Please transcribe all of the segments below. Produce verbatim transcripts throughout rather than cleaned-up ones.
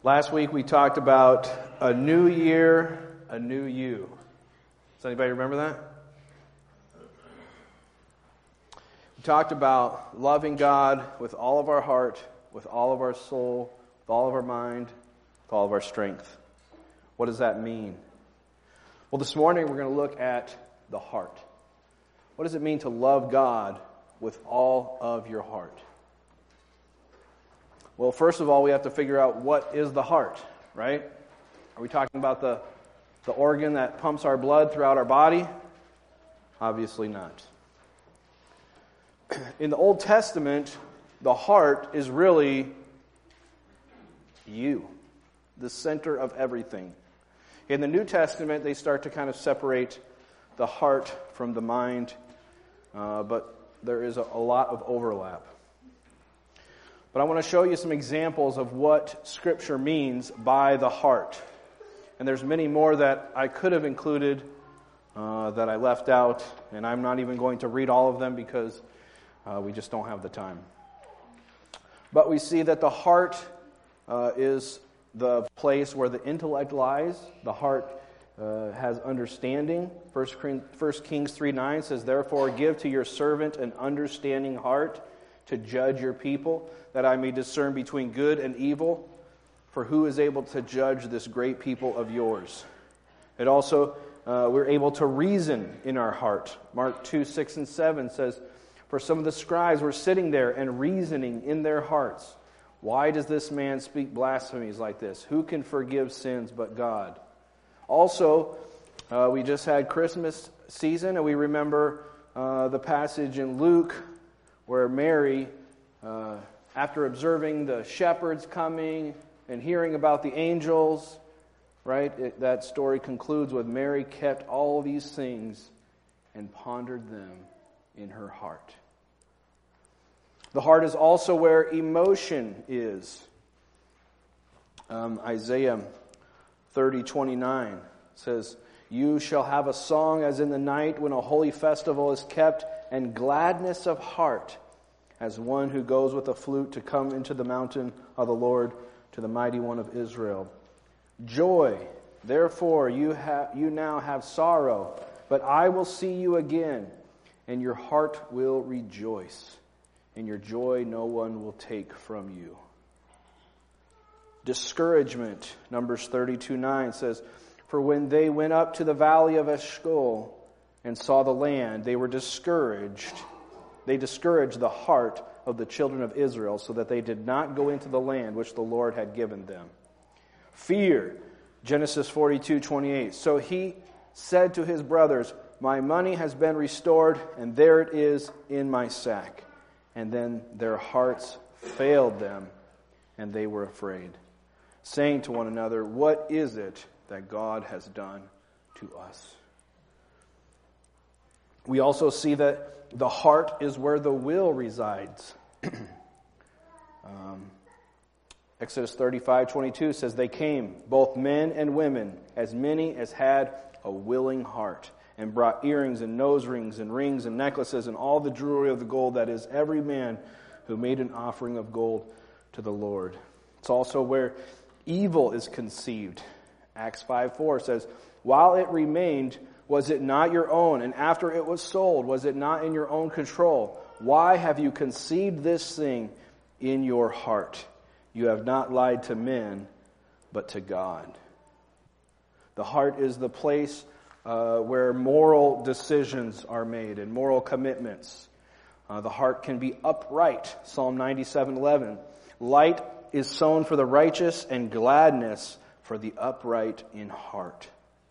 Last week we talked about a new year, a new you. Does anybody remember that? We talked about loving God with all of our heart, with all of our soul, with all of our mind, with all of our strength. What does that mean? Well, this morning we're going to look at the heart. What does it mean to love God with all of your heart? Well, first of all, we have to figure out what is the heart, right? Are we talking about the, the organ that pumps our blood throughout our body? Obviously not. In the Old Testament, the heart is really you, the center of everything. In the New Testament, they start to kind of separate the heart from the mind, uh, but there is a, a lot of overlap. But I want to show you some examples of what Scripture means by the heart. And there's many more that I could have included uh, that I left out, and I'm not even going to read all of them because uh, we just don't have the time. But we see that the heart uh, is the place where the intellect lies. The heart uh, has understanding. First Kings three nine says, "Therefore give to your servant an understanding heart to judge your people, that I may discern between good and evil. For who is able to judge this great people of yours?" It also, uh, we're able to reason in our heart. Mark two six and seven says, "For some of the scribes were sitting there and reasoning in their hearts, why does this man speak blasphemies like this? Who can forgive sins but God?" Also, uh, we just had Christmas season, and we remember uh, the passage in Luke where Mary, uh, after observing the shepherds coming and hearing about the angels, right, it, that story concludes with Mary kept all these things and pondered them in her heart. The heart is also where emotion is. Um, Isaiah thirty twenty-nine says, "You shall have a song as in the night when a holy festival is kept, and gladness of heart as one who goes with a flute to come into the mountain of the Lord, to the mighty one of Israel. Joy, therefore you have you now have sorrow, but I will see you again, and your heart will rejoice, and your joy no one will take from you." Discouragement, Numbers thirty-two nine says, "For when they went up to the valley of Eshcol and saw the land, they were discouraged. They discouraged the heart of the children of Israel, so that they did not go into the land which the Lord had given them." Fear, Genesis forty-two twenty-eight. "So he said to his brothers, my money has been restored, and there it is in my sack. And then their hearts failed them, and they were afraid, saying to one another, what is it that God has done to us?" We also see that the heart is where the will resides. um, Exodus thirty-five twenty-two says, "They came, both men and women, as many as had a willing heart, and brought earrings and nose rings and rings and necklaces and all the jewelry of the gold, that is, every man who made an offering of gold to the Lord." It's also where evil is conceived. Acts five four says, "While it remained, was it not your own? And after it was sold, was it not in your own control? Why have you conceived this thing in your heart? You have not lied to men, but to God." The heart is the place uh, where moral decisions are made and moral commitments. Uh, the heart can be upright. Psalm ninety-seven eleven. "Light is sown for the righteous, and gladness for the upright in heart."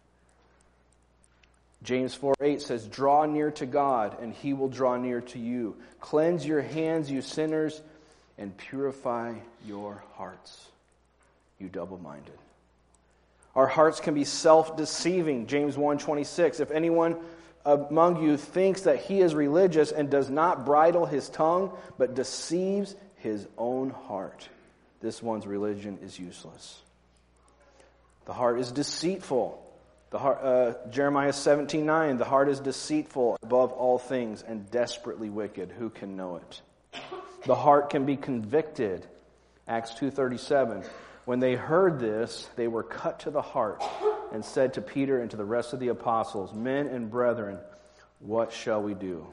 James four eight says, "Draw near to God, and he will draw near to you. Cleanse your hands, you sinners, and purify your hearts, you double-minded." Our hearts can be self-deceiving. James one twenty-six, "If anyone among you thinks that he is religious and does not bridle his tongue, but deceives his own heart, this one's religion is useless." The heart is deceitful. The heart, uh, Jeremiah seventeen nine, "The heart is deceitful above all things and desperately wicked. Who can know it?" The heart can be convicted. Acts two thirty-seven, When they heard this, they were cut to the heart and said to Peter and to the rest of the apostles, "Men and brethren, what shall we do?"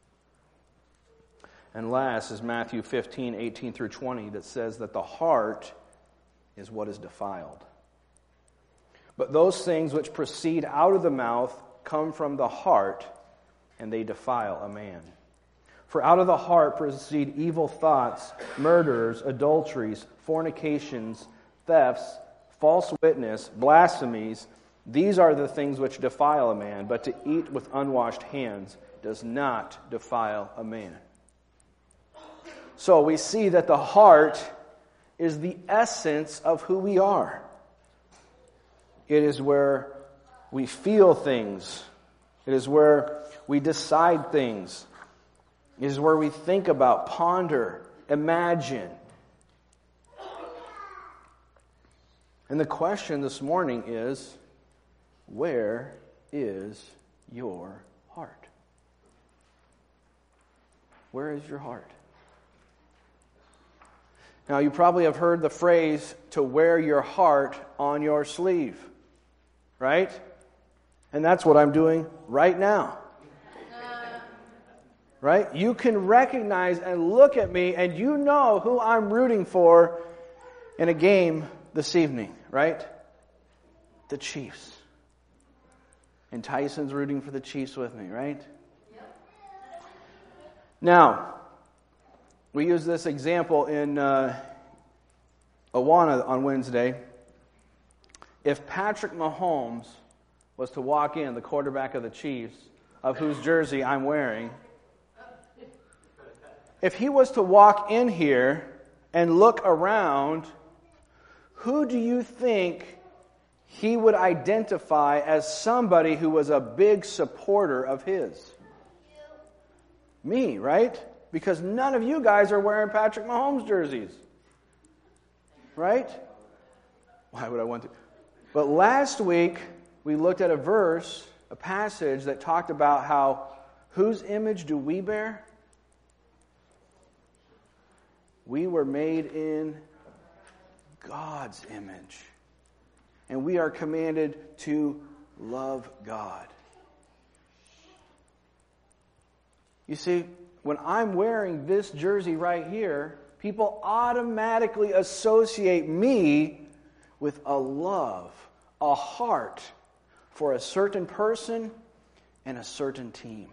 And last is Matthew fifteen, eighteen through twenty, that says that the heart is what is defiled. But those things which proceed out of the mouth come from the heart, and they defile a man. For out of the heart proceed evil thoughts, murders, adulteries, fornications, thefts, false witness, blasphemies. These are the things which defile a man, but to eat with unwashed hands does not defile a man. So we see that the heart is the essence of who we are. It is where we feel things. It is where we decide things. It is where we think about, ponder, imagine. And the question this morning is, where is your heart? Where is your heart? Now, you probably have heard the phrase, to wear your heart on your sleeve, right? And that's what I'm doing right now. Right? You can recognize and look at me and you know who I'm rooting for in a game this evening, right? The Chiefs. And Tyson's rooting for the Chiefs with me, right? Yep. Now, we use this example in uh, Awana on Wednesday. If Patrick Mahomes was to walk in, the quarterback of the Chiefs, of whose jersey I'm wearing, if he was to walk in here and look around, who do you think he would identify as somebody who was a big supporter of his? Me, right? Because none of you guys are wearing Patrick Mahomes jerseys. Right? Why would I want to? But last week, we looked at a verse, a passage that talked about how, whose image do we bear? We were made in God's image. And we are commanded to love God. You see, when I'm wearing this jersey right here, people automatically associate me with a love, a heart for a certain person and a certain team.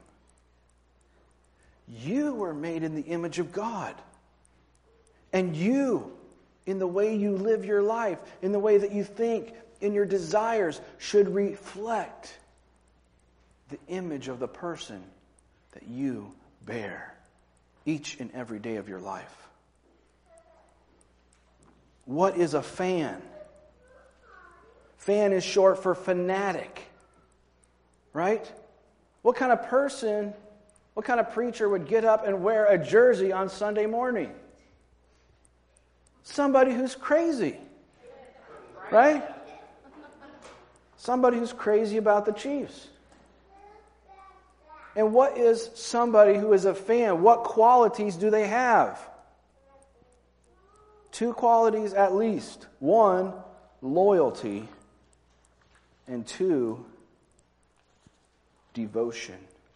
You were made in the image of God. And you, in the way you live your life, in the way that you think, in your desires, should reflect the image of the person that you bear each and every day of your life. What is a fan? Fan is short for fanatic. Right? What kind of person, what kind of preacher would get up and wear a jersey on Sunday morning? Somebody who's crazy. Right? Somebody who's crazy about the Chiefs. And what is somebody who is a fan? What qualities do they have? Two qualities at least. One, loyalty. And two, devotion.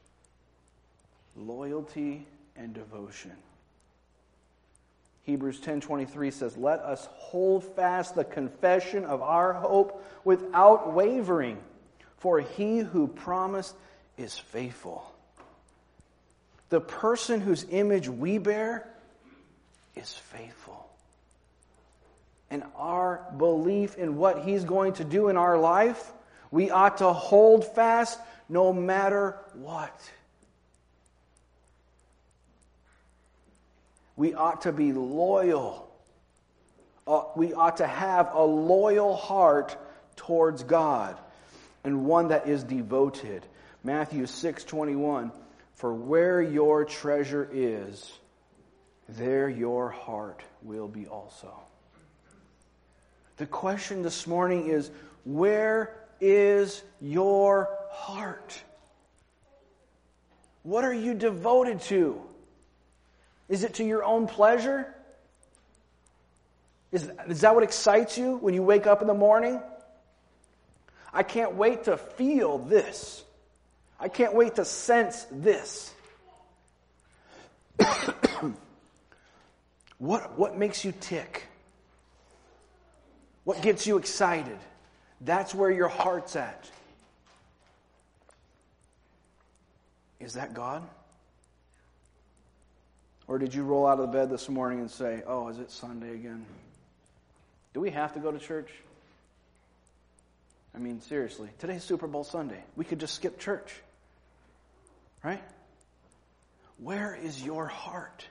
Loyalty and devotion. Hebrews ten twenty-three says, "Let us hold fast the confession of our hope without wavering, for he who promised is faithful." The person whose image we bear is faithful. And our belief in what he's going to do in our life, we ought to hold fast no matter what. We ought to be loyal. Uh, we ought to have a loyal heart towards God, and one that is devoted. Matthew six twenty-one, "For where your treasure is, there your heart will be also." The question this morning is, where is your heart? What are you devoted to? Is it to your own pleasure? Is, is that what excites you when you wake up in the morning? I can't wait to feel this. I can't wait to sense this. What, what makes you tick? What gets you excited? That's where your heart's at. Is that God? Or did you roll out of the bed this morning and say, oh, is it Sunday again? Do we have to go to church? I mean, seriously, today's Super Bowl Sunday. We could just skip church. Right? Where is your heart?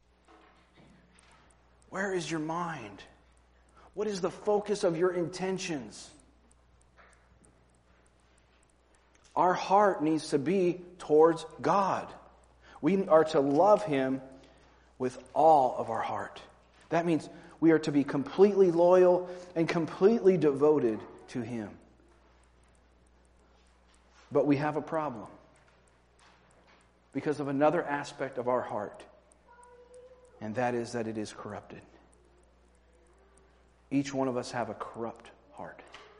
Where is your mind? What is the focus of your intentions? Our heart needs to be towards God. We are to love Him with all of our heart. That means we are to be completely loyal and completely devoted to Him. But we have a problem because of another aspect of our heart, and that is that it is corrupted. Each one of us have a corrupt heart.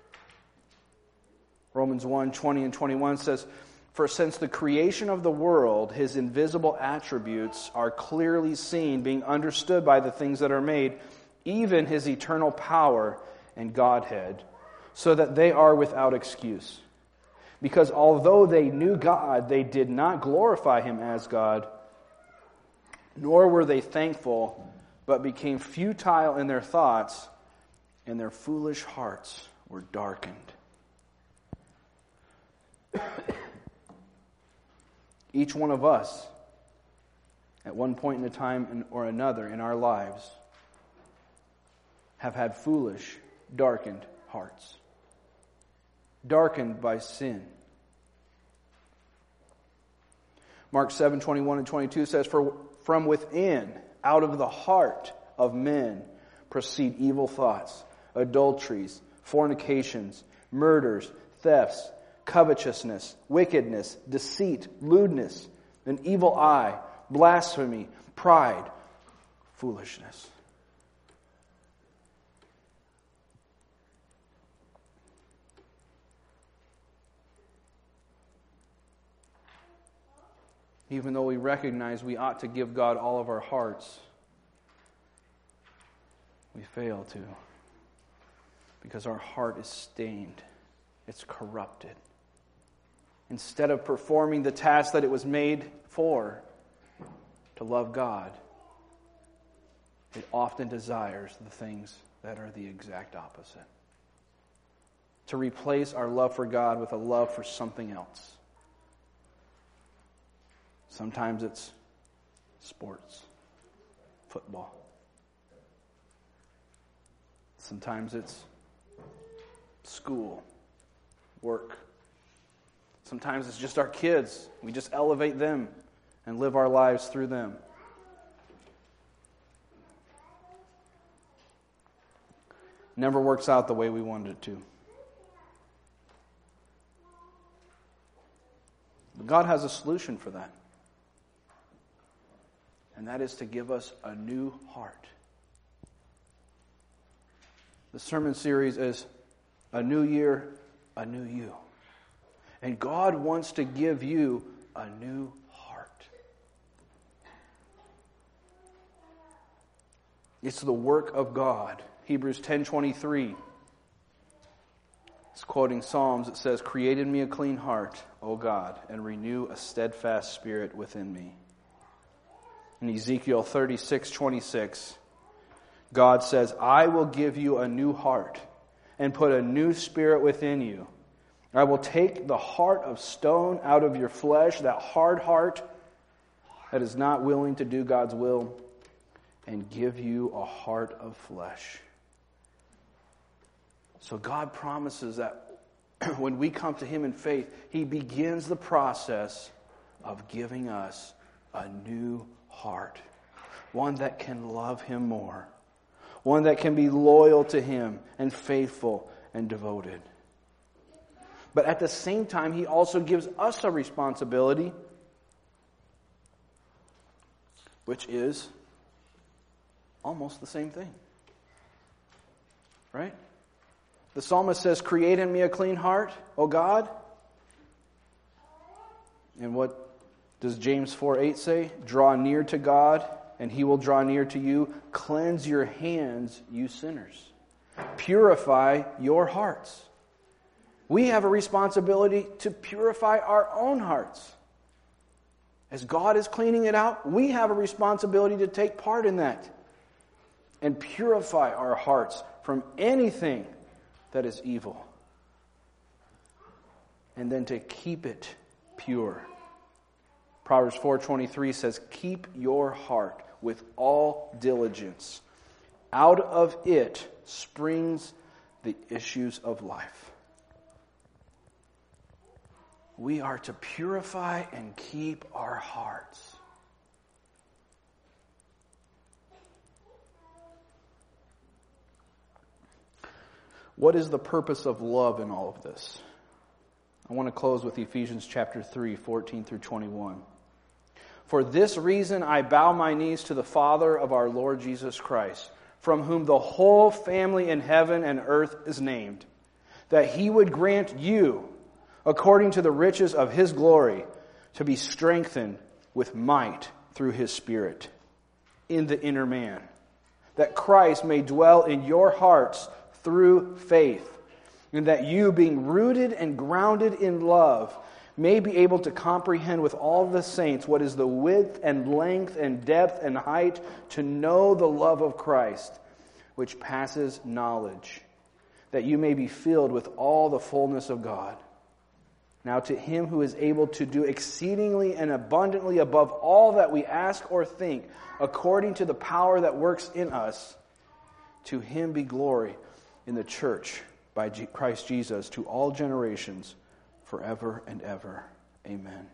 Romans one, twenty and twenty-one says, for since the creation of the world, His invisible attributes are clearly seen, being understood by the things that are made, even His eternal power and Godhead, so that they are without excuse. Because although they knew God, they did not glorify Him as God, nor were they thankful, but became futile in their thoughts, and their foolish hearts were darkened. Each one of us, at one point in a time or another in our lives, have had foolish, darkened hearts. Darkened by sin. Mark seven, twenty-one and twenty-two says, for from within, out of the heart of men, proceed evil thoughts, adulteries, fornications, murders, thefts, covetousness, wickedness, deceit, lewdness, an evil eye, blasphemy, pride, foolishness. Even though we recognize we ought to give God all of our hearts, we fail to, because our heart is stained. It's corrupted. Instead of performing the task that it was made for, to love God, it often desires the things that are the exact opposite. To replace our love for God with a love for something else. Sometimes it's sports, football. Sometimes it's school, work. Sometimes it's just our kids. We just elevate them and live our lives through them. Never works out the way we wanted it to. But God has a solution for that. And that is to give us a new heart. The sermon series is A New Year, A New You. And God wants to give you a new heart. It's the work of God. Hebrews ten twenty-three. It's quoting Psalms. It says, create in me a clean heart, O God, and renew a steadfast spirit within me. In Ezekiel thirty-six twenty-six, God says, I will give you a new heart and put a new spirit within you. I will take the heart of stone out of your flesh, that hard heart that is not willing to do God's will, and give you a heart of flesh. So God promises that when we come to Him in faith, He begins the process of giving us a new heart. One that can love Him more. One that can be loyal to Him and faithful and devoted. But at the same time, He also gives us a responsibility, which is almost the same thing. Right? The psalmist says, create in me a clean heart, O God. And what does James four eight say? Draw near to God, and He will draw near to you. Cleanse your hands, you sinners. Purify your hearts. We have a responsibility to purify our own hearts. As God is cleaning it out, we have a responsibility to take part in that and purify our hearts from anything that is evil. And then to keep it pure. Proverbs four twenty-three says, keep your heart with all diligence. Out of it springs the issues of life. We are to purify and keep our hearts. What is the purpose of love in all of this? I want to close with Ephesians chapter three, fourteen through twenty-one. For this reason I bow my knees to the Father of our Lord Jesus Christ, from whom the whole family in heaven and earth is named, that He would grant you, according to the riches of His glory, to be strengthened with might through His Spirit in the inner man, that Christ may dwell in your hearts through faith, and that you, being rooted and grounded in love, may be able to comprehend with all the saints what is the width and length and depth and height, to know the love of Christ, which passes knowledge, that you may be filled with all the fullness of God. Now to Him who is able to do exceedingly and abundantly above all that we ask or think, according to the power that works in us, to Him be glory in the church by Christ Jesus to all generations, forever and ever. Amen.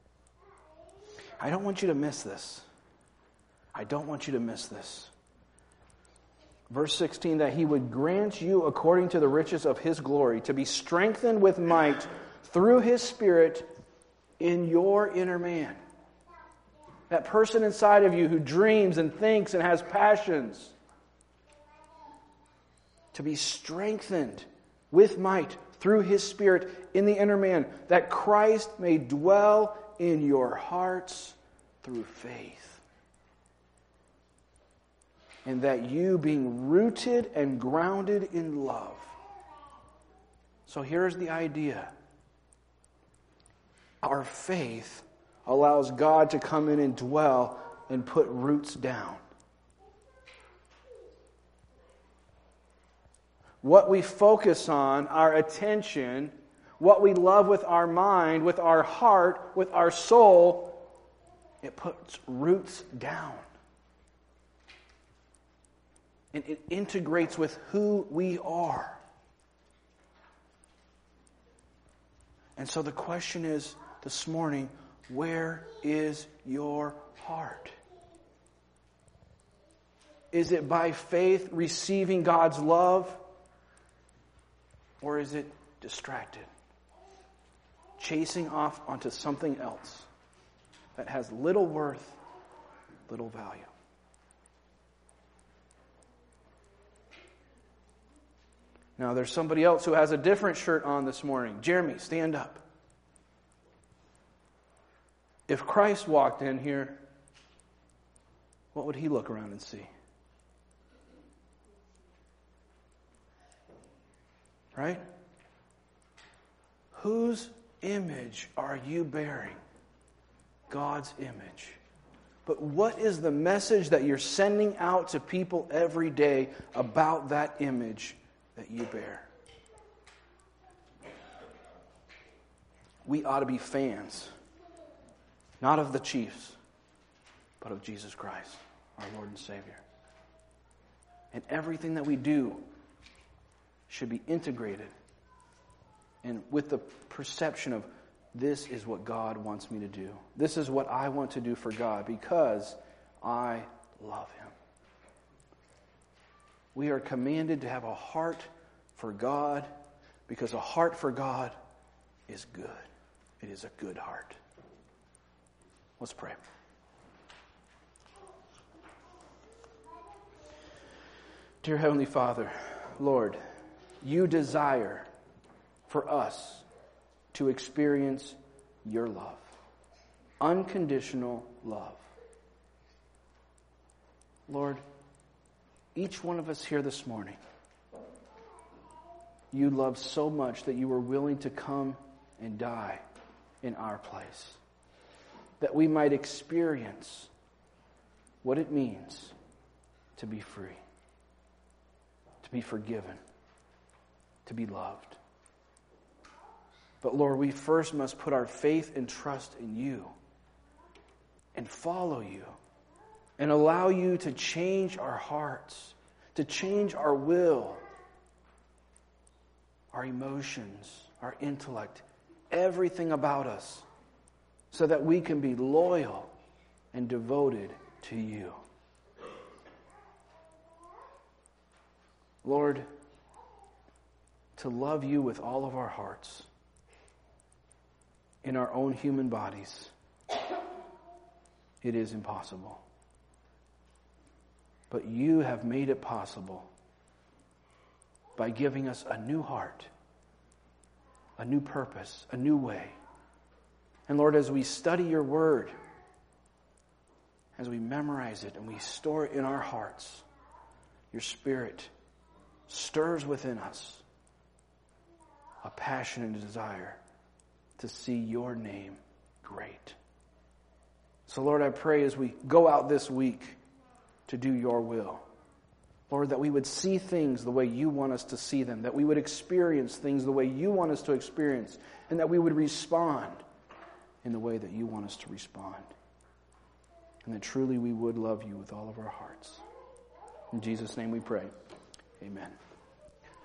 I don't want you to miss this. I don't want you to miss this. Verse sixteen, that He would grant you, according to the riches of His glory, to be strengthened with might through His Spirit in your inner man. That person inside of you who dreams and thinks and has passions. To be strengthened with might through His Spirit in the inner man, that Christ may dwell in your hearts through faith. And that you, being rooted and grounded in love. So here's the idea. Our faith allows God to come in and dwell and put roots down. What we focus on, our attention, what we love with our mind, with our heart, with our soul, it puts roots down. And it integrates with who we are. And so the question is this morning, where is your heart? Is it by faith receiving God's love? Or is it distracted? Chasing off onto something else that has little worth, little value. Now there's somebody else who has a different shirt on this morning. Jeremy, stand up. If Christ walked in here, what would He look around and see? Right? Whose image are you bearing? God's image. But what is the message that you're sending out to people every day about that image that you bear? We ought to be fans, not of the Chiefs, but of Jesus Christ, our Lord and Savior. And everything that we do should be integrated and with the perception of, this is what God wants me to do. This is what I want to do for God because I love Him. We are commanded to have a heart for God because a heart for God is good. It is a good heart. Let's pray. Dear Heavenly Father, Lord, you desire for us to experience your love. Unconditional love. Lord, each one of us here this morning, you love so much that you were willing to come and die in our place, that we might experience what it means to be free, to be forgiven, to be loved. But Lord, we first must put our faith and trust in you and follow you and allow you to change our hearts, to change our will, our emotions, our intellect, everything about us, so that we can be loyal and devoted to you. Lord, to love you with all of our hearts in our own human bodies, it is impossible. But you have made it possible by giving us a new heart, a new purpose, a new way. And Lord, as we study your word, as we memorize it and we store it in our hearts, your Spirit stirs within us a passion and a desire to see your name great. So Lord, I pray as we go out this week to do your will, Lord, that we would see things the way you want us to see them, that we would experience things the way you want us to experience, and that we would respond in the way that you want us to respond. And that truly we would love you with all of our hearts. In Jesus' name we pray. Amen.